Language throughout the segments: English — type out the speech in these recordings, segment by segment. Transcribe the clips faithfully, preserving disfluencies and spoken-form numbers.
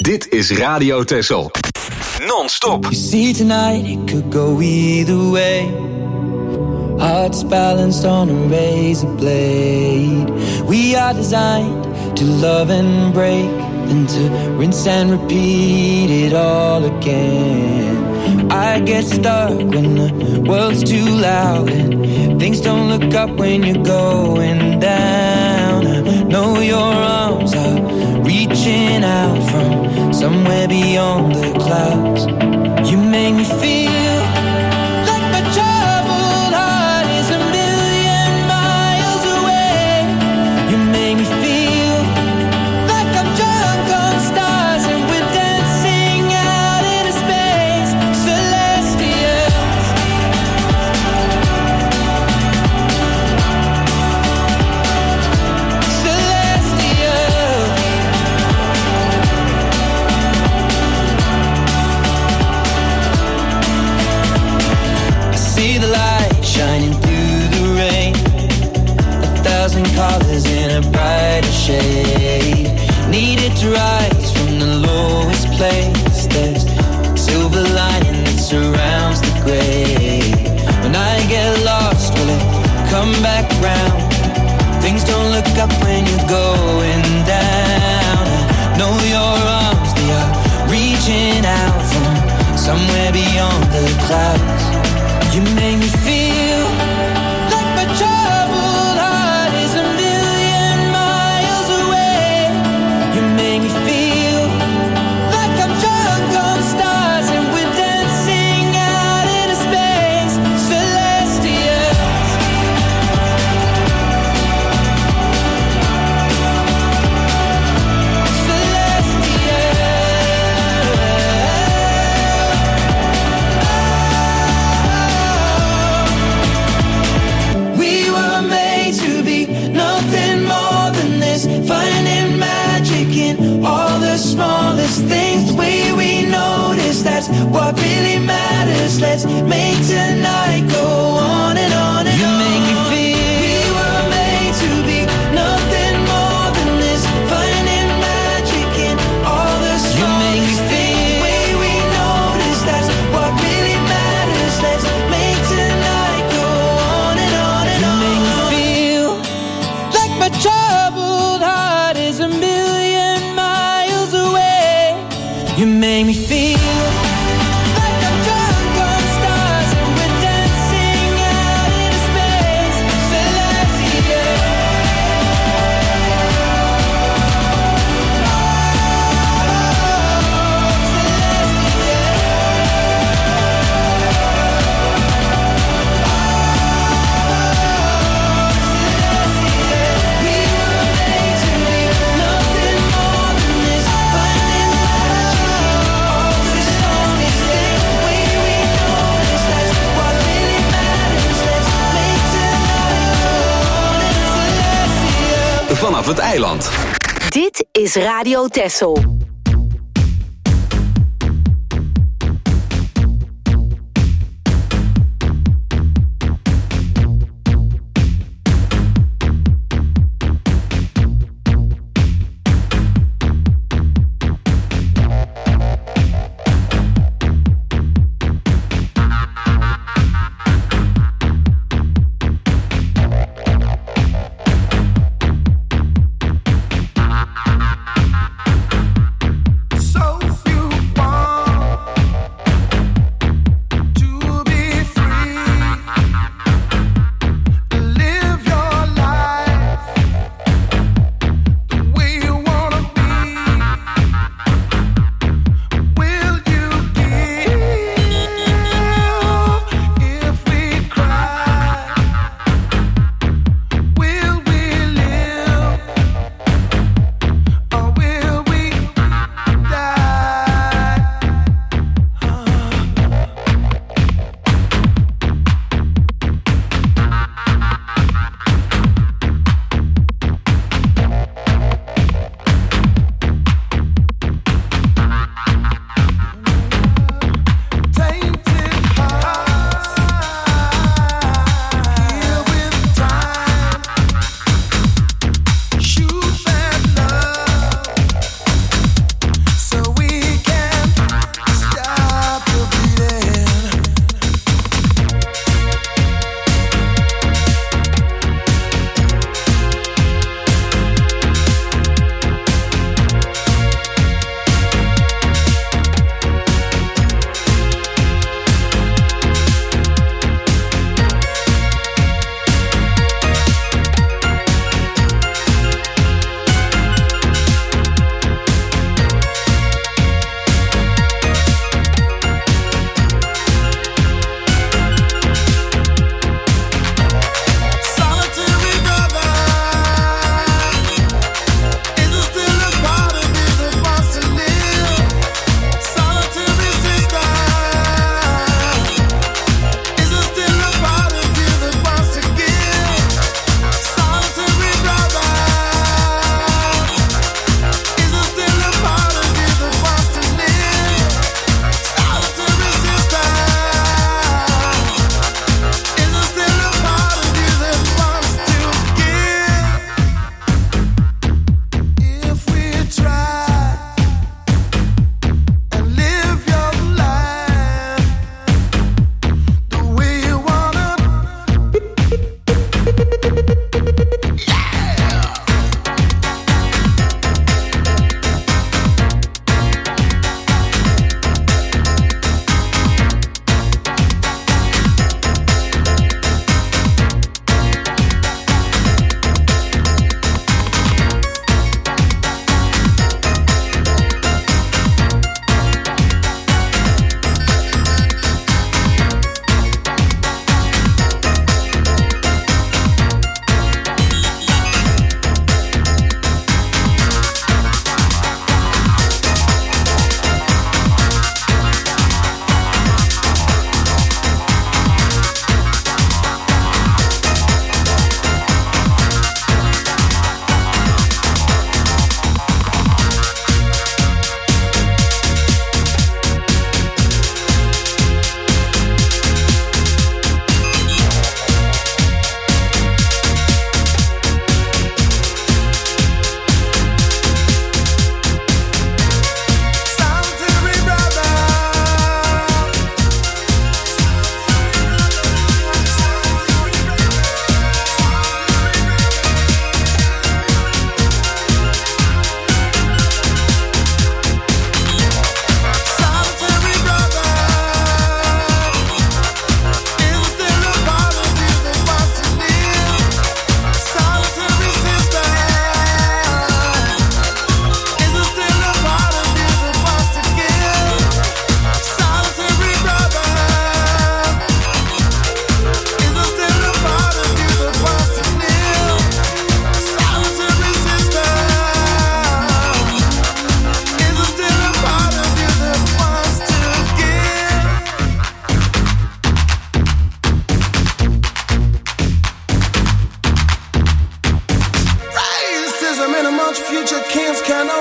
Dit is Radio Texel. Non-stop. You see tonight it could go either way. Hearts balanced on a razor blade. We are designed to love and break, and to rinse and repeat it all again. I get stuck when the world's too loud and things don't look up when you're going down. I know your arms are reaching out from somewhere beyond the clouds. You make me feel like my troubled heart is a million miles away. You make me feel like I'm drunk on stars and we're dancing out into space. Celestials. Celestials. I see the light shining through the rain, a thousand colors in a brighter shade. Needed to rise from the lowest place. There's silver lining that surrounds the gray. When I get lost, will it come back round? Things don't look up when you're going down. I know your arms, they are reaching out from somewhere beyond the clouds. You make me feel like my troubled heart is a million miles away. You make me feel like I'm drunk on stars and we're dancing out into space. Celestials. We were made to be nothing more than this, finding magic in all the smallest things. The way we notice, that's what really matters. Let's make tonight go on and on and on. You make me feel we were made to be nothing more than this, finding magic in all the smallest things. The way we notice, that's what really matters. Let's make tonight go on and on and on. You make me feel like my troubled heart is a million miles away. You make me feel like I'm drunk on stars and we're dancing out into space. Celestial. We were made to be nothing more than this, finding magic in all the smallest things. The way we notice, that's what really matters. Let's make tonight go on and celestial. Vanaf het eiland. Dit is Radio Texel.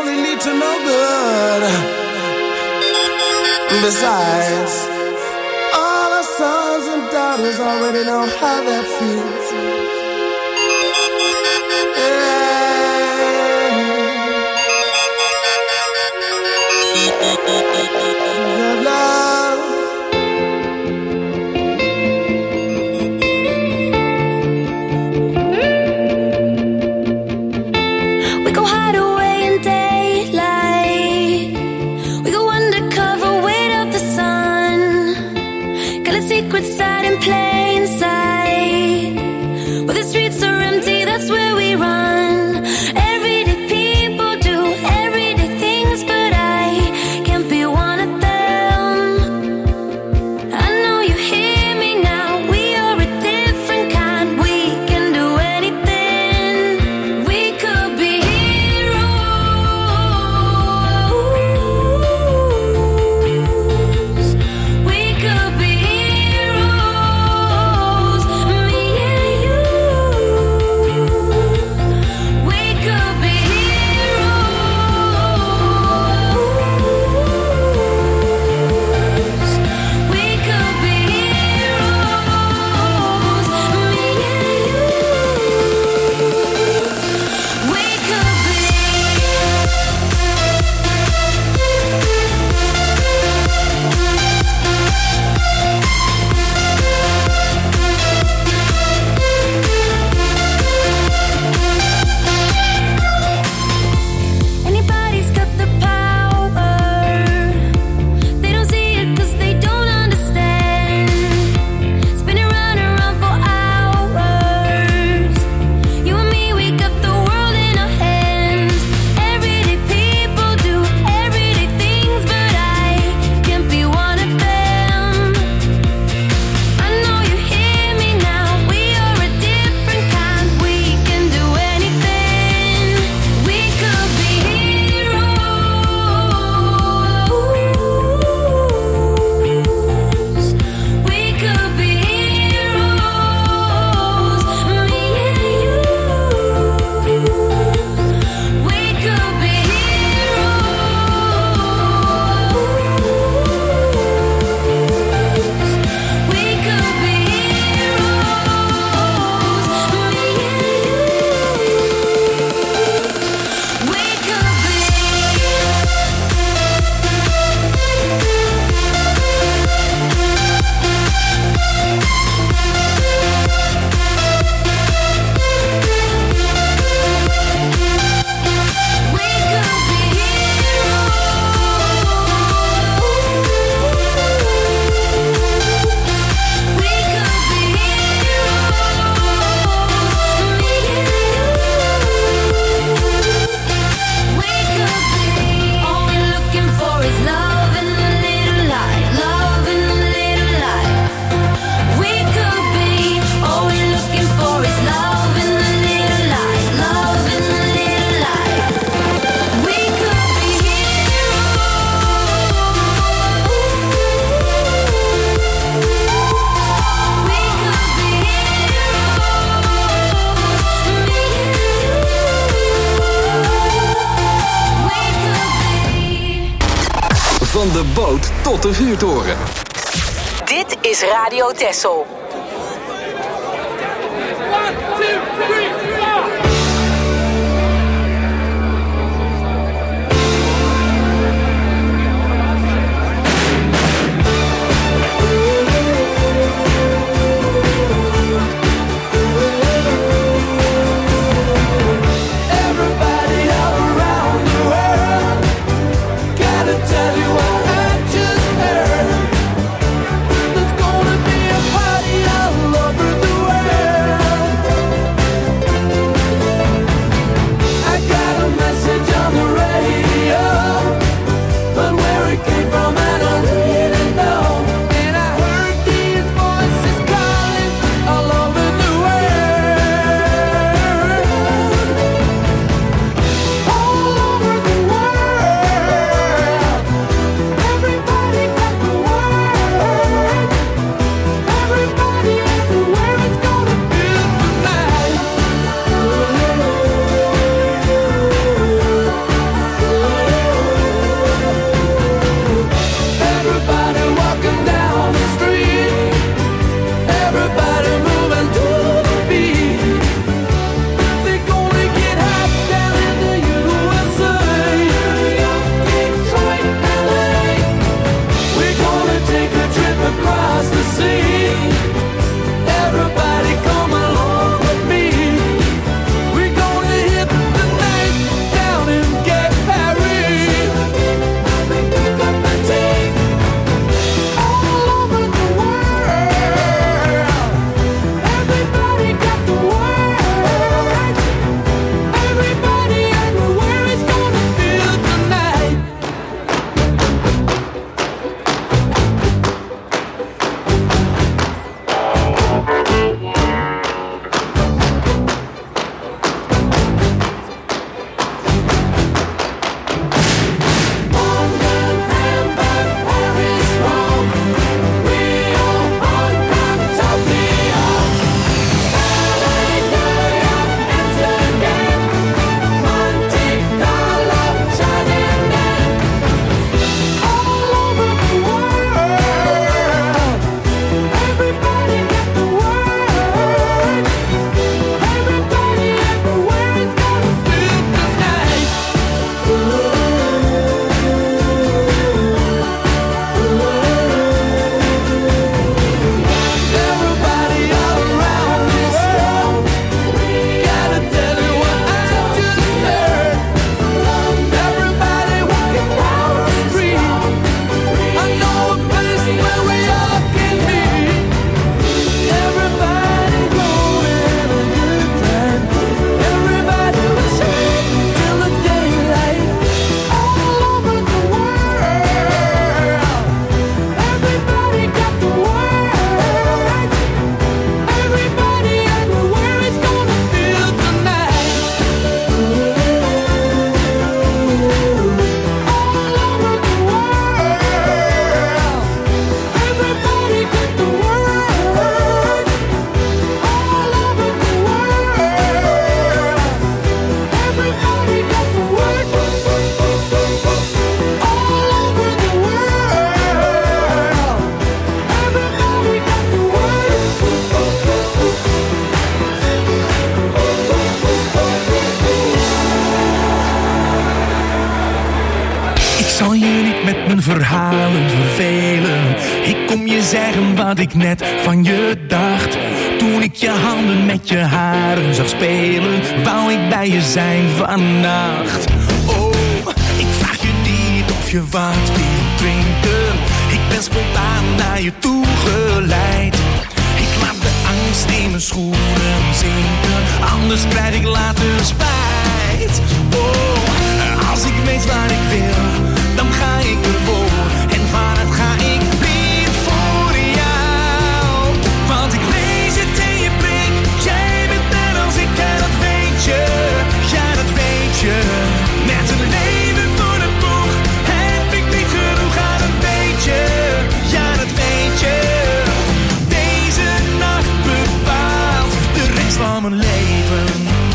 only lead to no good. Besides, all our sons and daughters already know how that feels. Yeah. Love. We go hide away in daylight. We go undercover, wait up the sun. Got a secret side in plain sight. Where the streets are empty, that's where we run. Everyday people do everyday things, but I can't be one of them. I know you hear me now. We are a different kind. We can do anything. We could be heroes. We could be heroes. Me and you. We could be heroes. We could be heroes. Me and you. We could be. Anybody's got the power. They don't see it 'cause they don't understand. Spinning round and round for hours. You and me, we got the world in our hands. Everyday people do everyday things, but I can't be one of them. I know you hear me now. We are a different kind. We can do anything. We could be heroes. We could be heroes. Me and you. We could be heroes. We could be heroes. Me and you. We could be. We could be heroes. We could be heroes. Me and you. We could be. All we're looking for is love and a little light. Love and a little light. We could be. All we're looking for is love and a little light. Love and a little light. We could be heroes. We could be heroes. Me and you. We could be. Van de boot tot de vuurtoren. Dit is Radio Texel. Everybody all around the world, gotta tell you what I just heard. There's gonna be a party all over the world. zal je niet met mijn verhalen vervelen. Ik kom je zeggen wat ik net van je dacht. Toen ik je handen met je haren zag spelen, wou ik bij je zijn vannacht. Oh, ik vraag je niet of je wat wil drinken. Ik ben spontaan naar je toe geleid. Ik laat de angst in mijn schoenen zinken, anders krijg ik later spijt. Oh, als ik weet waar ik wil, dan ga ik ervoor. En vanuit ga ik blind voor jou. Want ik lees het in je blik, jij bent net als ik en dat weet je. Ja, dat weet je. Met een leven voor de boeg heb ik niet genoeg aan een beetje. Ja, dat weet je. Deze nacht bepaalt de rest van mijn leven.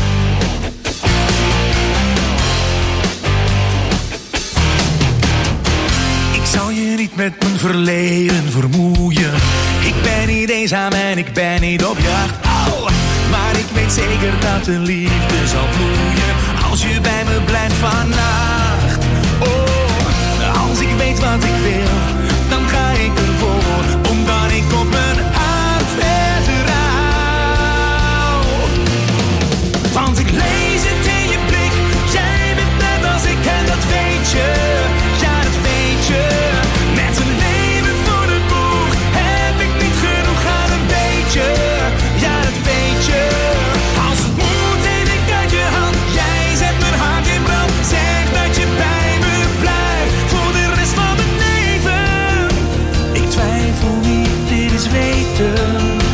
Ik zal je niet met mijn verleden vermoeien. Ik ben niet eenzaam en ik ben niet op jacht. Oh, maar ik weet zeker dat de liefde zal bloeien als je bij me blijft vannacht. Oh, als ik weet wat ik wil, dan ga ik ervoor, omdat ik op mijn hart vertrouw. Want ik lees het in je blik, jij bent net als ik en dat weet je. Ja, dat weet je. Met een leven voor de boeg heb ik niet genoeg aan een beetje. Ja, dat weet je. Als het moet neem ik uit je hand, jij zet mijn hart in brand. Zeg dat je bij me blijft voor de rest van mijn leven. Ik twijfel niet, dit is weten.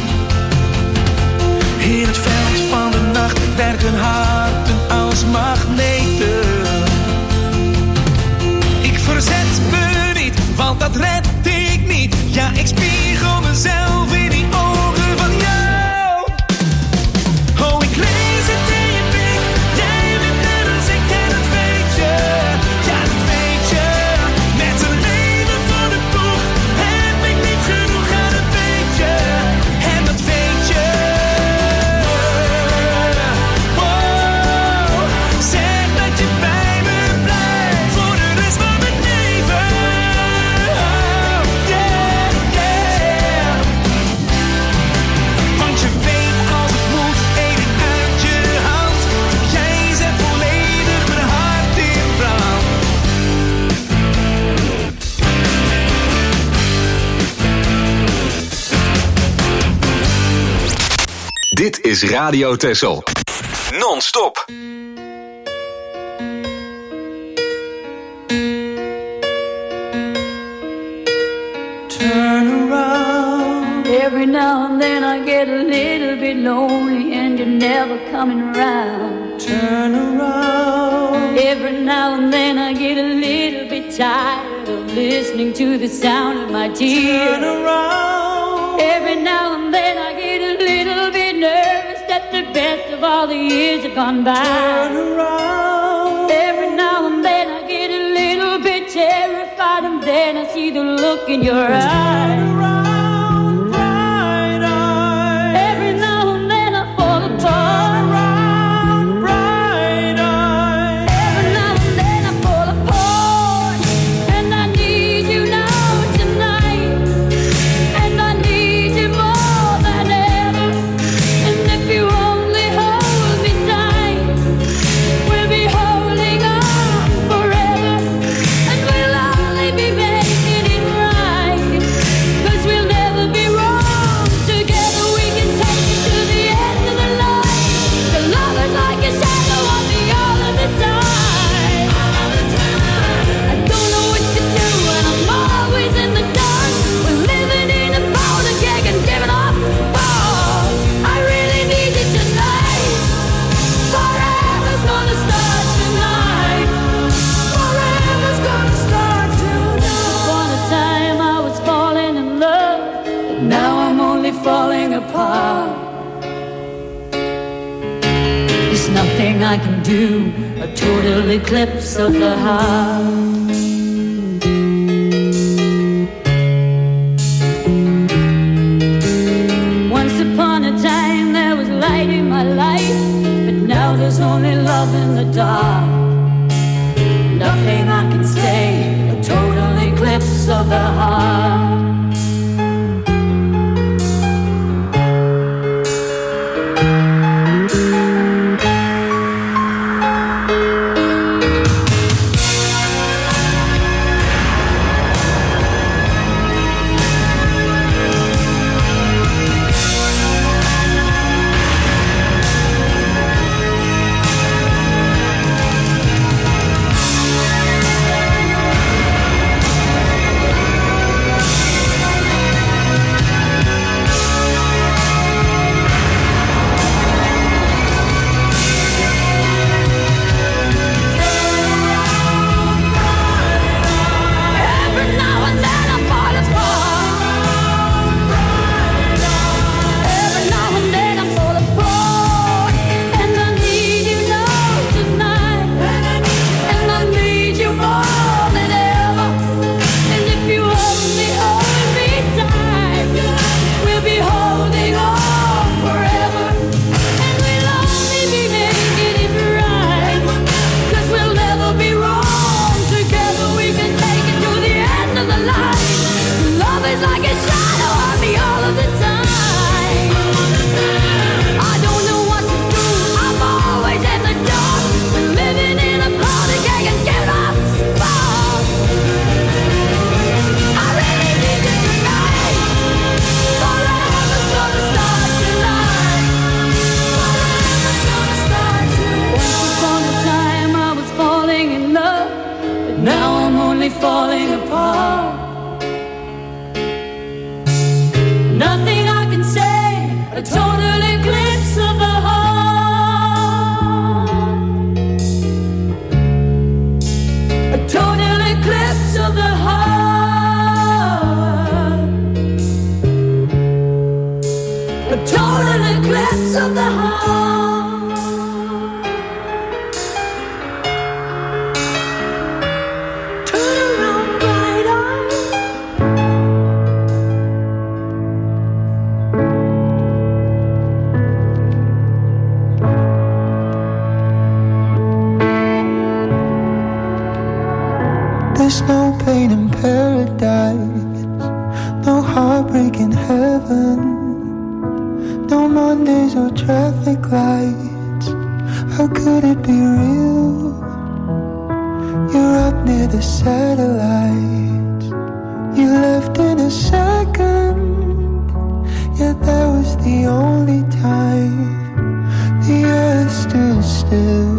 In het veld van de nacht werken harten als magneten. Ik verzet me niet, want dat red ik niet. Ja, ik spiegel mezelf in die ogen van jou. Oh, ik lees het in je blik, jij bent net als ik en dat weet je. Ja, dat weet je. Met een leven voor de boeg heb ik niet genoeg aan een beetje. En dat weet je. Oh, zeg dat je bij me blijft voor de rest van mijn leven. Oh, yeah, yeah. Want je weet als het moet, eet ik uit je hand. Jij zet volledig mijn hart in brand. Dit is Radio Texel. Non-stop. Turn around. Every now and then I get a little bit lonely and you're never coming around. Turn around. Every now and then I get a little bit tired of listening to the sound of my tears. Turn around. Every now and then I get a little bit nervous that the best of all the years have gone by. Turn around. Every now and then I get a little bit terrified and then I see the look in your eyes. Turn around, bright eyes. Every now and then I fall apart. Turn around, bright eyes. Every now and then I fall apart. And I need you now tonight. And I need you more than ever. And if you only hold me tight, we'll be holding on forever. And we'll only be making it right. 'Cause we'll never be wrong. Together we can take it to the end of the line. The love is like a shadow on me all of the time. I don't know what to do and I'm always in the dark. We're living in a powder keg and giving off balls. I really need you tonight. Forever's gonna start tonight. Forever's gonna start tonight. Upon a time I was falling in love, but now I'm only falling apart. There's nothing I can do, a total eclipse of the heart. Once upon a time there was light in my life, but now there's only love in the dark. Nothing I can say slowly falling apart. Nothing I can say, a total eclipse of the heart. A total eclipse of the heart. A total eclipse of the heart. There's no pain in paradise, no heartbreak in heaven, no Mondays or traffic lights. How could it be real? You're up near the satellites. You left in a second, yet that was the only time the earth stood still.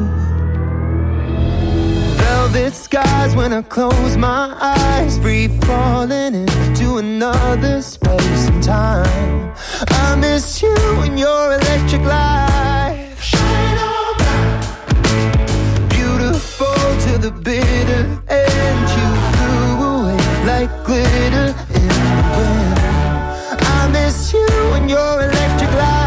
Velvet skies when I close my eyes, free falling into another space and time. I miss you and your electric light. Shine on bright, beautiful to the bitter end. You flew away like glitter in the wind. I miss you and your electric light.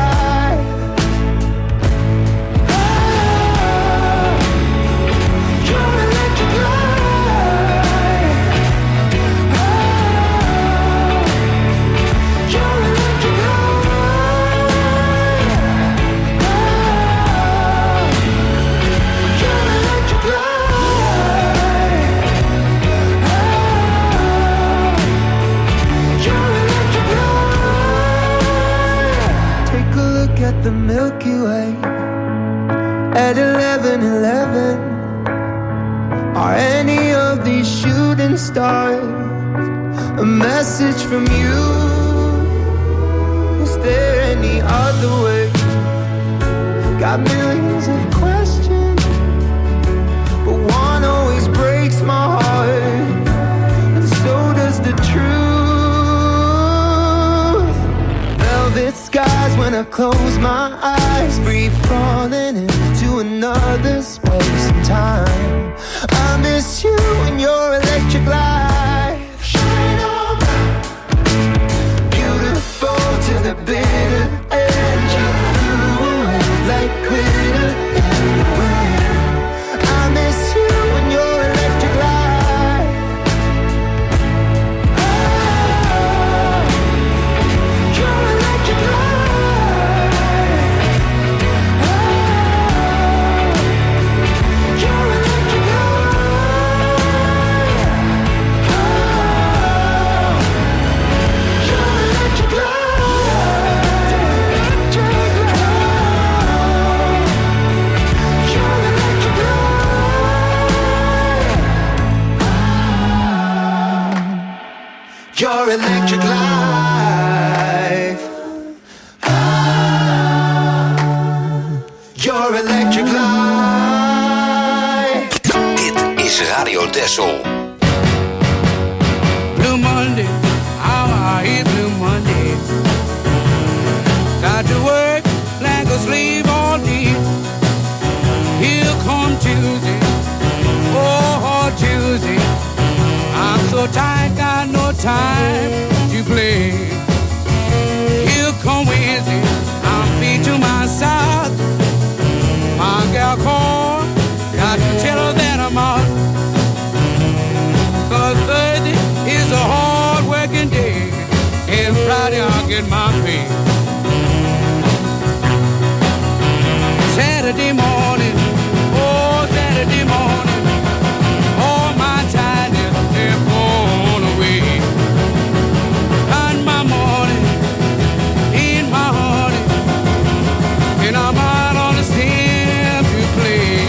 At the Milky Way at eleven eleven, are any of these shooting stars a message from you? Is there any other way? Got millions of questions, but one always breaks my heart, and so does the truth. Velvet skies when I close my eyes, free falling into another space and time. I miss you and your electric light. Shine on bright, beautiful to the bitter end. You flew away like glitter in the wind. I miss you and your electric light. Oh, your electric light. Your electric life. Ah, your electric life. Dit is Radio Texel. Blue Monday, how I hate Blue Monday. Got to work like a slave all day. Here come Tuesday, oh Tuesday. I'm so tired, got no time to play. Here come Wednesday, I'm beat to my side. My gal called, got to tell her that I'm out. Cause Thursday is a hard working day, and Friday I'll get my pay. Saturday morning, oh Saturday morning, all my tiredness they're blown away. And my morning, in my heart, and I'm out on the stand to play.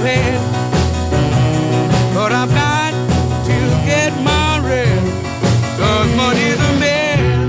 head. But I've got to get my rest, 'cause money's a man.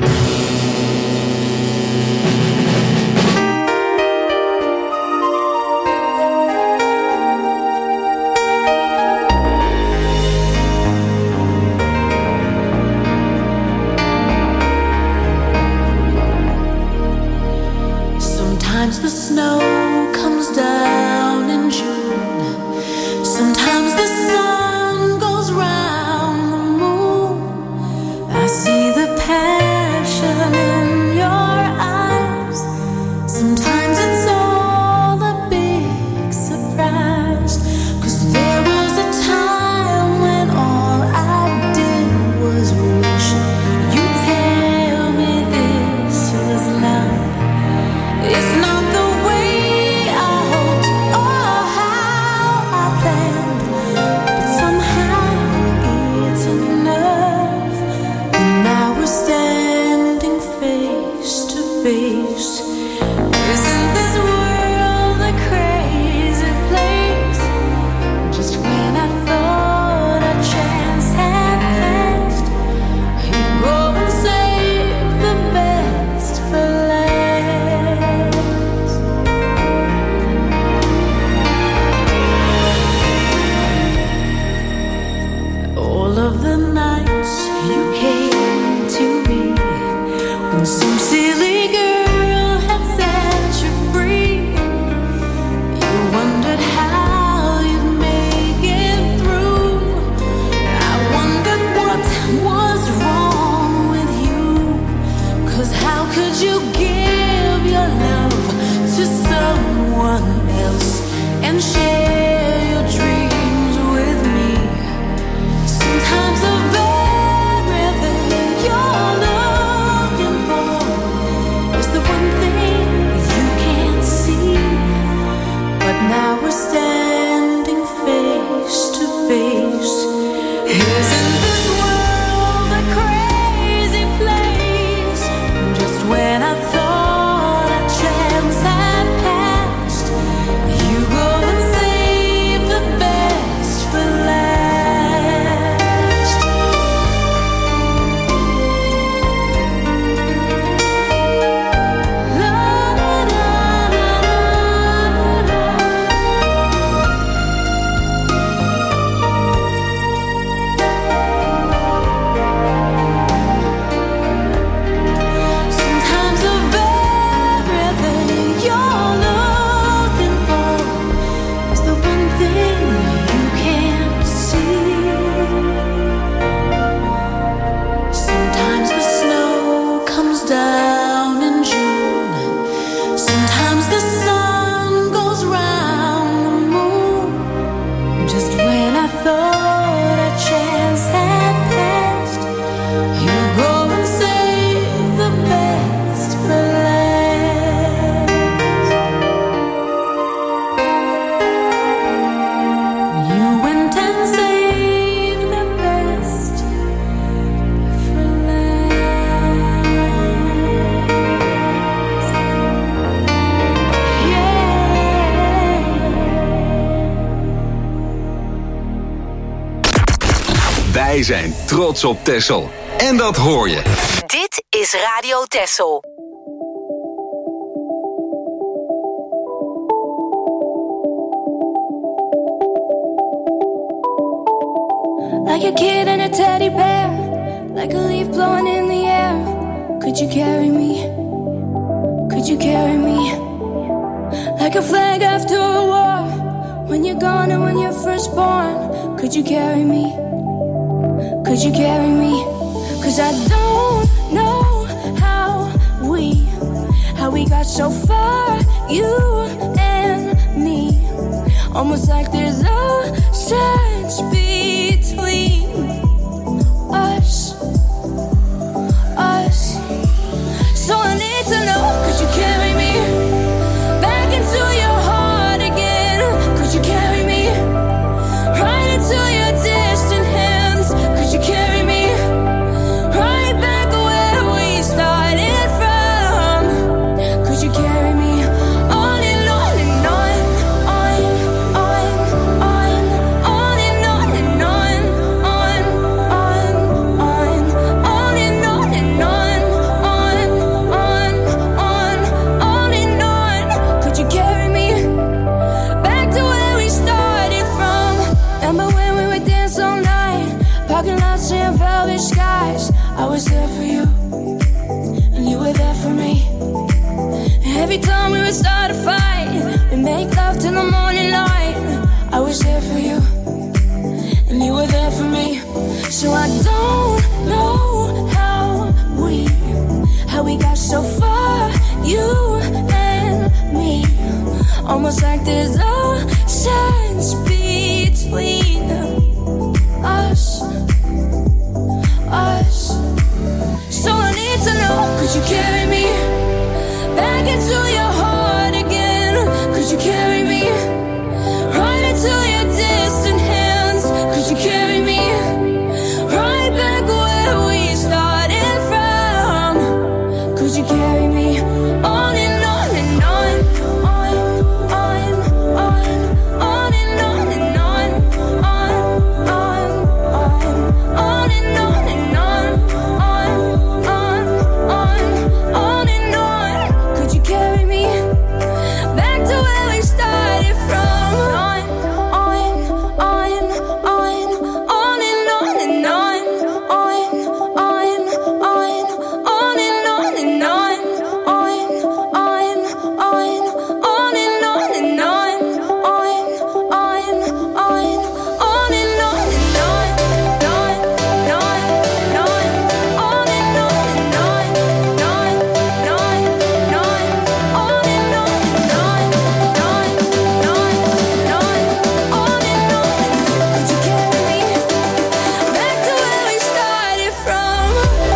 Sometimes the snow comes down in June. Sometimes the sun goes round the moon. I see the passion in your eyes. Sometimes it's all a big surprise. 'Cause there was a time when all I did was wish you'd tell me this was love. It's not the way I hoped or how I planned, but somehow it's enough. And now we're standing face to face. Isn't this world a crazy place? Just when I thought a chance had passed, you go and save the best for last. All of the nights you came to me when some silly girl had set you free. You wondered how you'd make it through. I wondered what was wrong with you. 'Cause how could you give your love to someone else and share your dreams with me? Sometimes the very thing you're looking for is the one thing you can't see. But now we're standing face to face. Isn't this world a crazy place? Just when I thought a chance had passed, you go and save the best for last. La, la, la, la, la, la. Sometimes the very thing you're looking for is the one thing you can't see. Sometimes the snow comes down in June. Sometimes the sun goes round the moon. Just when I thought a chance had passed, you go and save the best for last. You went and saved the best for last. Yeah. Wij zijn trots op Texel. En dat hoor je. Dit is Radio Texel. Like a kid and a teddy bear, like a leaf blowing in the air. Could you carry me? Could you carry me? Like a flag after a war, when you're gone and when you're first born. Could you carry me? Could you carry me? 'Cause I don't know how we, how we got so far, you and me. Almost like there's a sense between us, us. So I need to know, could you carry me back into your heart again? Could you carry me right into your distant hands? Could you carry me right back where we started from? Could you carry me on and on and on, on, on? we start a fight, we make love till the morning light. I was there for you, and you were there for me. So I don't know how we, how we got so far, you and me. Almost like there's oceans between us, us. So I need to know, could you carry me back into your heart again? Could you carry me right into your distant hands? Could you carry me right back where we started from? Could you carry me on and on and on, on, on, on, on and on and on, on, on, on, on and on and on, on, on, on, on and on? Could you carry me back to where we started from? On, on, on, on, on and on and on, on, on, on, on and on and on, on, on, on, on and on and on, on, on, on, on and on and on, on, on, on, on and on and on, on, on, on, on and on and on, on, on, on, on and on. Could you carry me back to where we started from?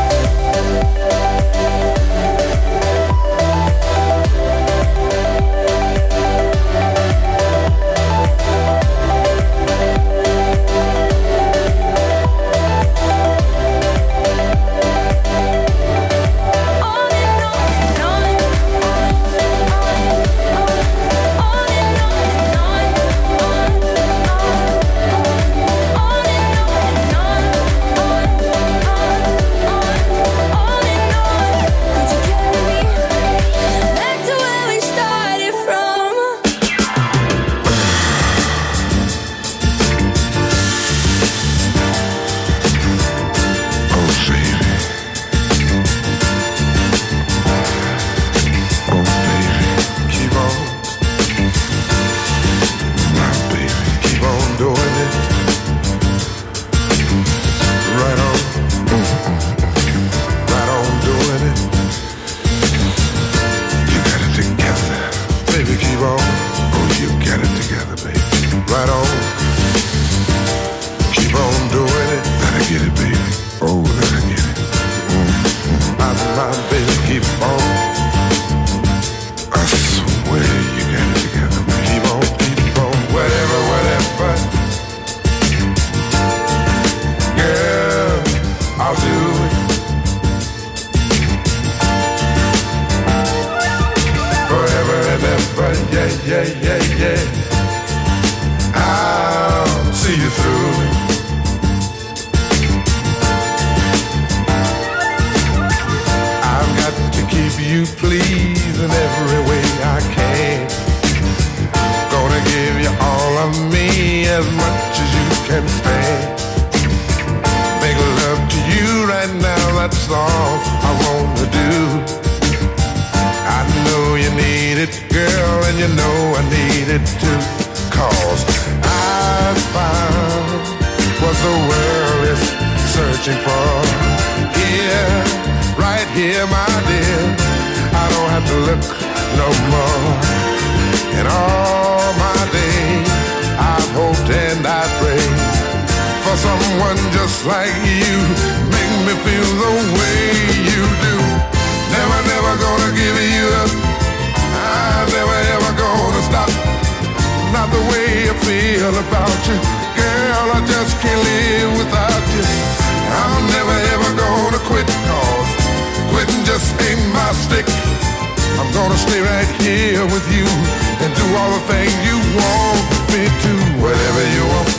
On and on and on, on, on, on and on and on, on, on, on and on and on, on, on, on and on. Could you carry me back to where we started from? Oh, baby. Oh, baby. Keep on. My baby. Keep on doing it. Right on. Mm-mm. Right on doing it. You got it together. Baby, keep on. Oh, you got it together, baby. Right on. Keep on doing it. Let I get it, baby. Oh, let I get it. Mm-hmm. My, my baby, keep on. I swear you got it together, baby. Keep on, keep on. Whatever, whatever. Girl, I'll do it. Forever and ever, yeah, yeah, yeah, yeah. I'll see you through. I've got to keep you pleased in every way I can. Gonna give you all of me as much as you can stand. Make love to you right now, that's all I wanna do. I know you need it, girl, and you know I need it too. Cause I found what the world is searching for. Here, right here, my dear, I don't have to look no more. In all my days, I've hoped and I prayed for someone just like you. Make me feel the way you do. Never, never gonna give you up. I'm never, ever gonna stop. Not the way I feel about you. Girl, I just can't live without you. I'm never, ever gonna quit, cause quitting just ain't my stick. I'm gonna stay right here with you and do all the things you want me to. Whatever you want.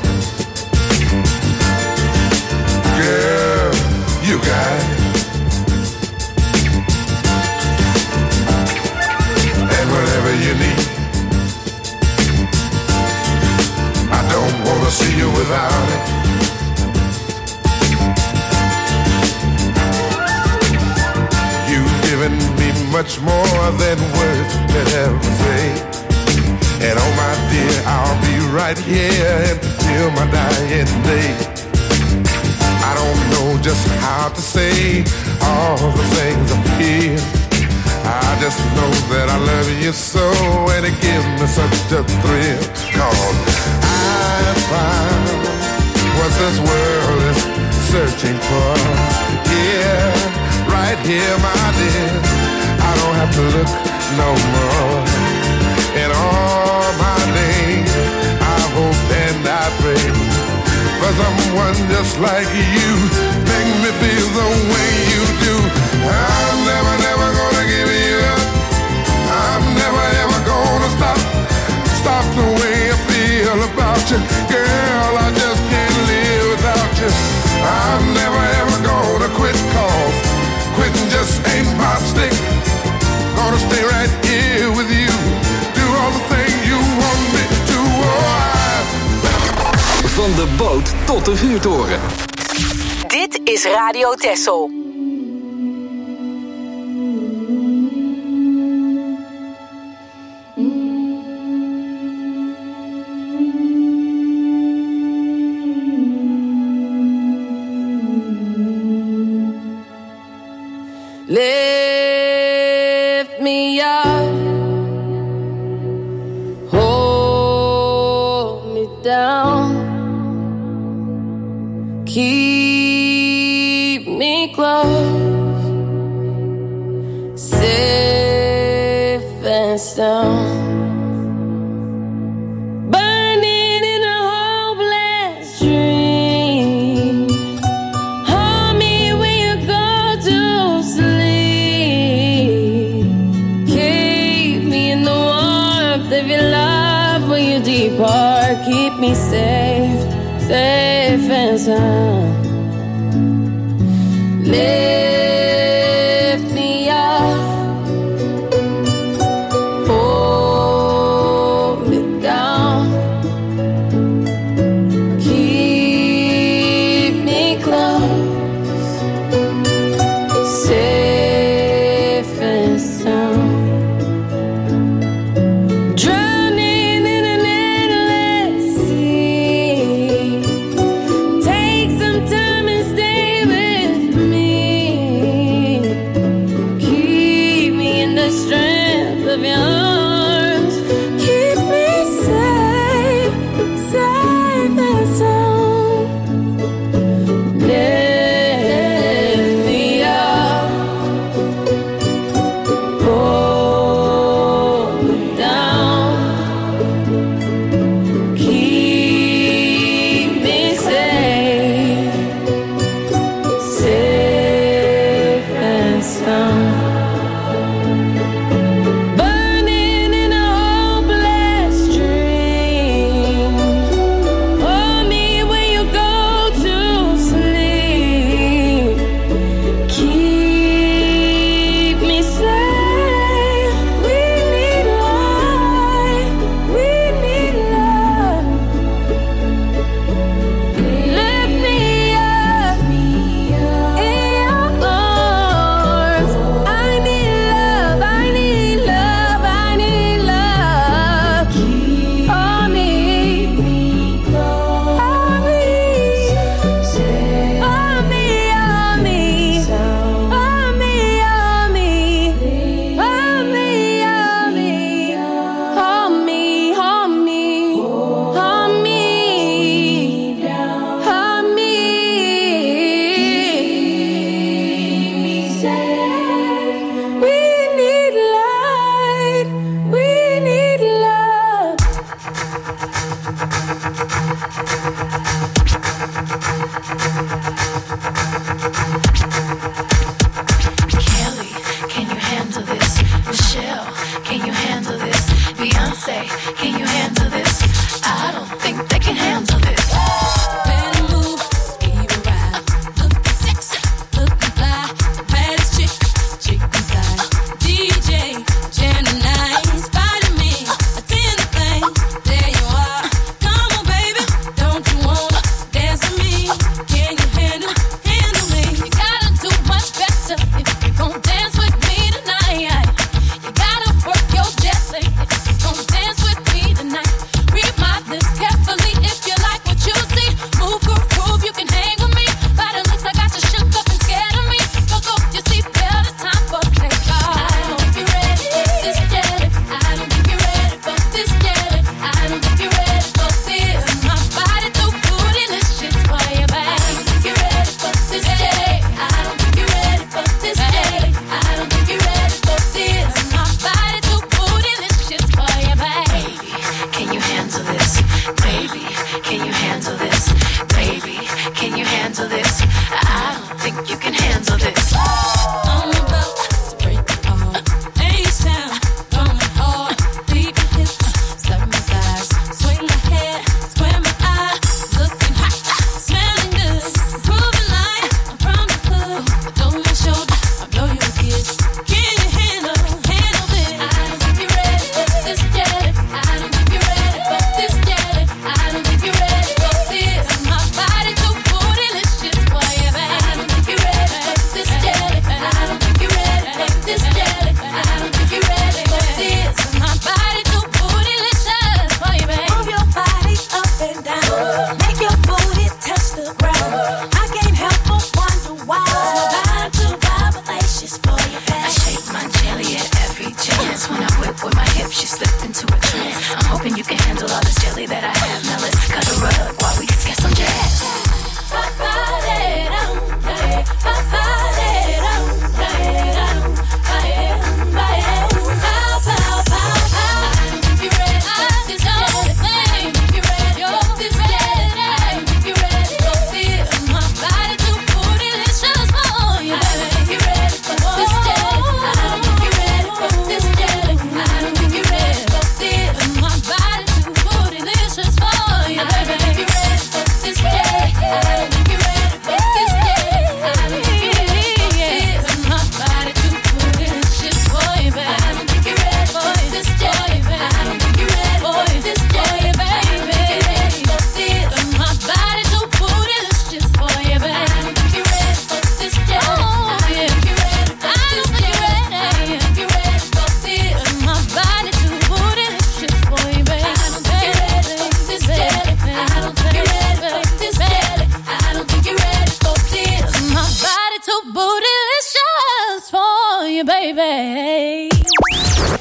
Girl, you got it. And whatever you need, I don't wanna see you without it. You've given me much much more than words can ever say. And oh my dear, I'll be right here until my dying day. I don't know just how to say all the things I feel. I just know that I love you so, and it gives me such a thrill. Cause I found what this world is searching for. Yeah, right here, my dear, I don't have to look no more. In all my days, I hope and I pray for someone just like you, make me feel the way you do. I'm never, never gonna give you up. I'm never, ever gonna stop, stop the way I feel about you. Girl, I just can't live without you. I'm never, ever gonna quit, cause quitting just ain't my stick. Gonna stay right here with you, do all the things you want me to. Oh, I... Van de boot tot de vuurtoren. Dit is Radio Texel. Lift me up, hold me down, keep me close, safe and sound. Keep me safe, safe and sound. Lift me up, hold me down, keep me close, safe and sound. Take some time and stay with me.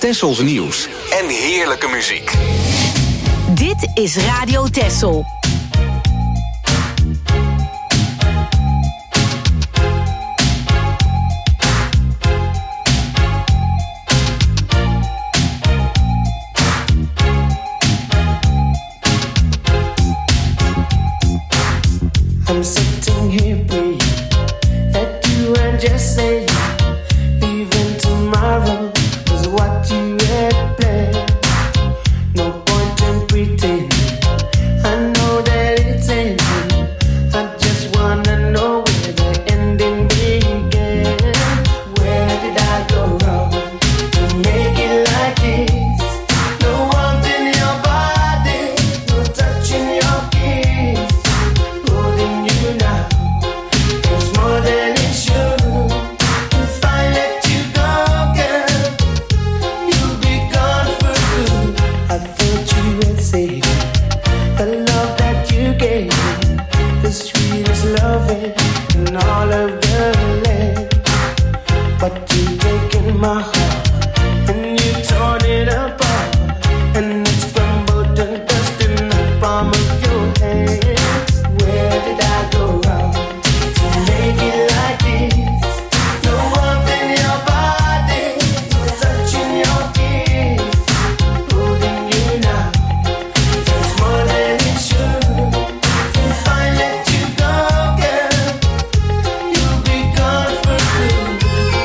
Tessels nieuws en heerlijke muziek. Dit is Radio Tessel. I'm sitting here praying that you and just say even tomorrow was what you had planned. No point in pretending. I know that it's ending. I just wanna know where the ending began. Where did I go wrong to make it like this? No warmth in your body, no touch in your kiss. Holding you now, it's more than it should. If I let you go, girl, you'll be gone for good. I thought you had saved the love that you gave me, the sweetest loving in all of the land. But you've taken my heart and you torn it apart, and it's crumbled to dust in the palm of your hand. Where did I go wrong to make it like this? No warmth in your body, no touch in your kiss. Holding you now, it's more than it should. If I let you go, girl, you'll be gone for good.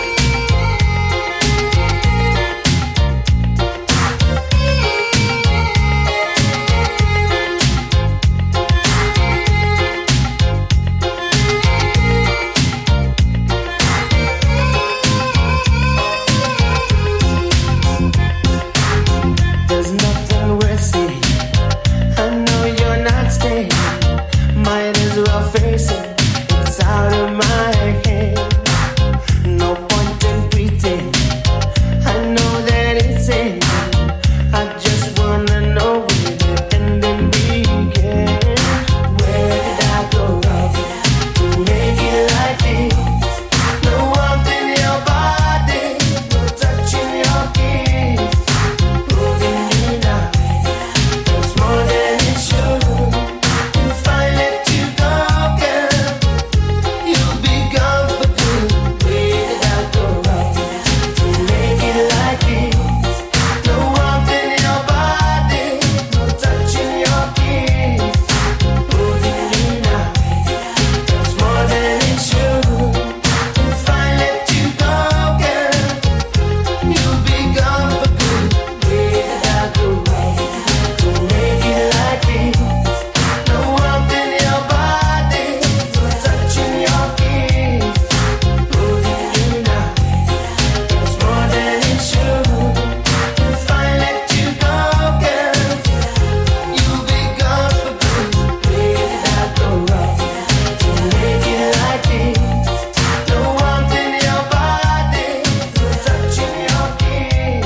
There's nothing worth saying. I know you're not staying. Might as well face it. It's out of my hand. No point in pretending. I know that it's ending. I just wanna know where the ending began. Where did I go wrong to make it like this? No warmth in your body, no touch in your kiss. Holding you now, it's more than it should. If I let you go, girl, you'll be gone for good. Where did I go wrong to make it like this? No warmth in your body, no touch in your kiss. Holding you now, it's more than it should. If I let you go, girl, you'll be gone for good. Where did I go wrong to make it like this? No warmth in your body, no touch in your kiss. Holding you now, it's more than it should. If I let you go, girl, you'll be gone for good. Where did I go wrong to make it like this? No warmth in your body, no touch in your kiss.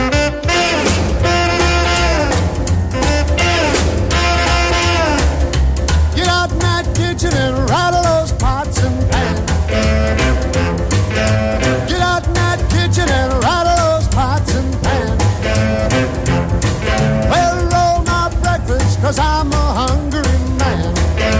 Get out in that kitchen and rattle those pots and pans. Get out in that kitchen and rattle those pots and pans. Well, roll my breakfast, cause I'm a hungry man.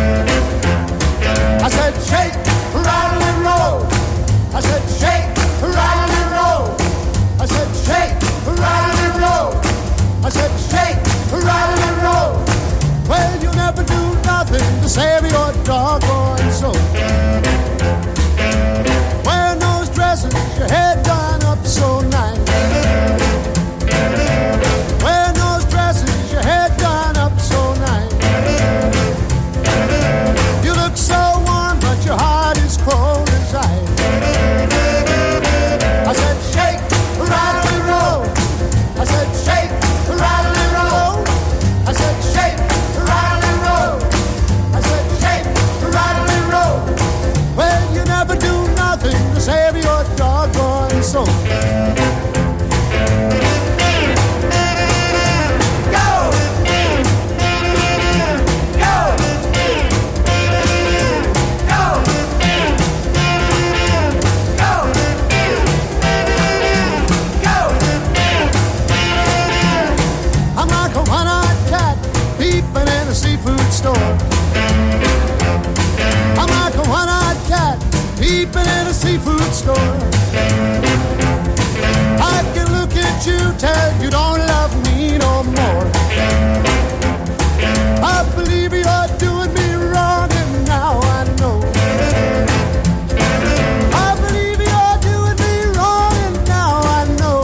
I said shake, rattle and roll. I said shake, rattle and roll. I said shake, rattle and roll. I said shake, rattle and roll. Well, you never do nothing to save your doggone soul. Wearing those dresses, your head done up so nice. Wearing those dresses, your head done up so nice. You look so warm, but your heart is cold as ice. I said shake, rattle and roll. I said shake, rattle and roll. I said shake, rattle and roll. I said shake, rattle and roll. store. I can look at you, tell you don't love me no more. I believe you're doing me wrong, and now I know. I believe you're doing me wrong, and now I know.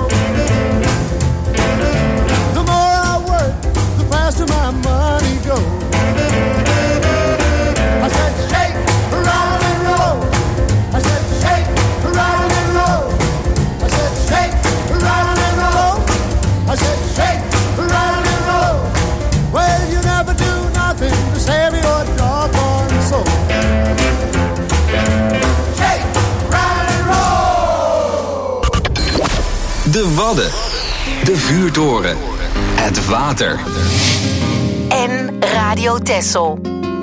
The more I work, the faster my money goes. I said shake, rattle and roll. I said shake, rattle and roll. I said shake, rattle and roll. I said shake, rattle and roll. Well, you never do nothing to save your doggone soul. Shake, rattle and roll. De Wadden. De Vuurtoren. Het water. En Radio Texel.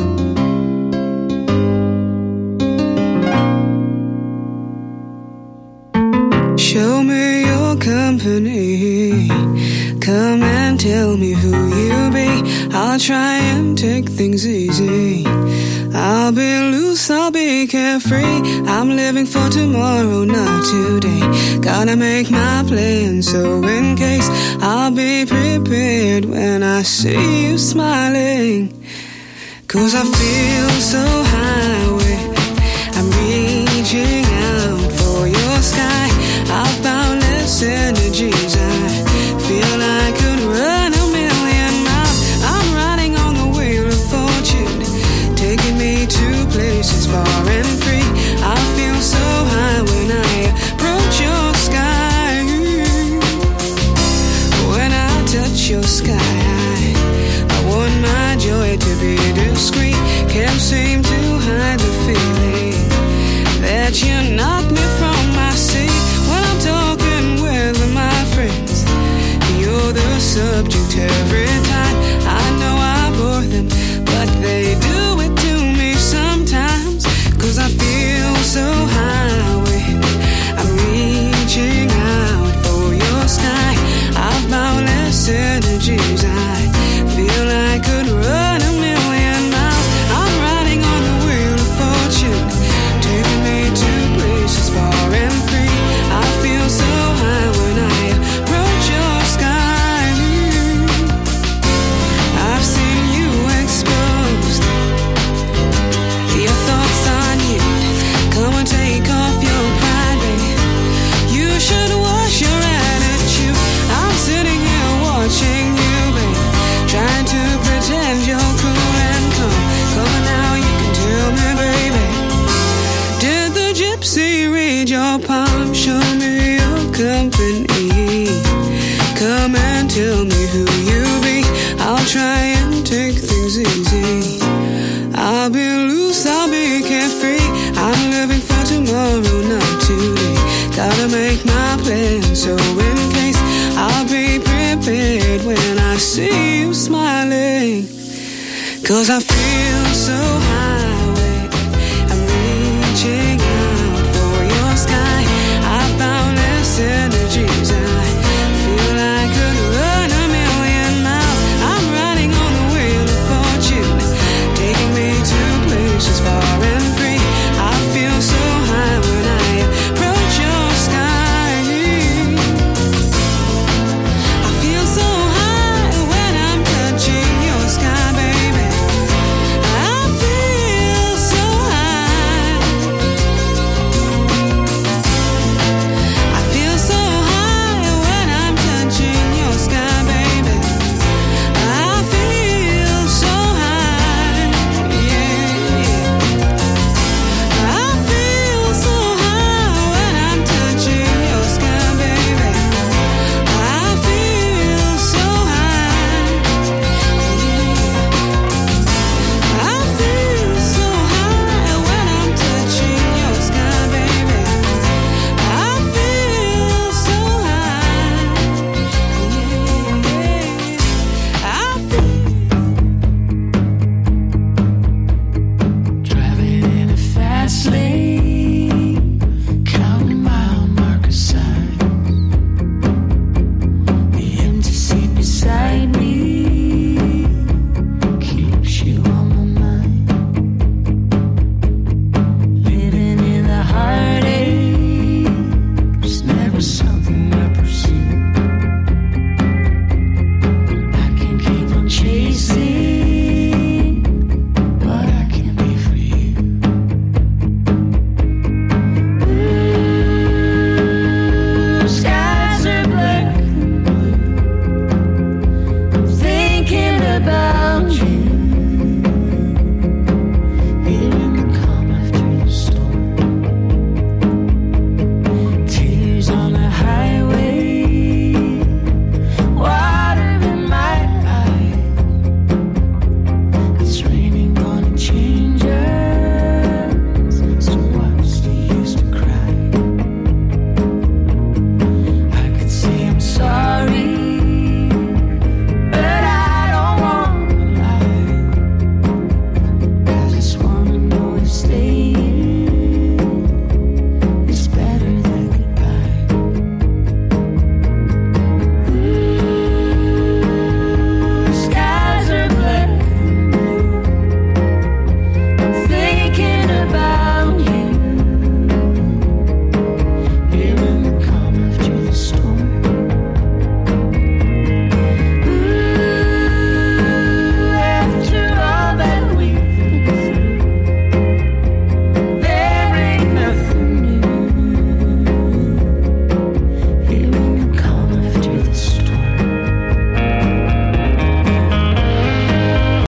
Show me your company. Come and tell me who you be. I'll try and take things easy. I'll be loose, I'll be carefree. I'm living for tomorrow, not today. Gotta make my plan, so in case I'll be prepared when I see you smiling. Cause I feel so high with I'm reaching out for your sky. I've boundless energies. I feel I could run a million miles. I'm riding on the wheel of fortune, taking me to places far and free. I feel so high when I approach your sky. When I touch your sky, I, I want my joy to be discreet. Can't seem to hide the feeling that you knock me from my seat. When I'm talking with my friends, you're the subject every time. I know I bore them, but they do it to me sometimes. Cause I feel so high when I'm reaching out for your sky. I've boundless energies. I feel I could run a million miles. I'm riding on the wheel of fortune, taking me to places far and free. I feel so high when I approach your sky. I've seen you exposed, your thoughts on you. Come and take off your pride, baby. You should wash your attitude. I'm sitting here watching you, baby, trying to pretend you're cool and calm. Come on now, you can tell me, baby. Did the gypsy read your palm? Show me your company. Come and tell me who you be. I'll try and take things easy. I'll be loose, I'll be carefree. I'm living for tomorrow, not today. Gotta make my plan, so in case I'll be prepared when I see you smiling. Cause I feel so high.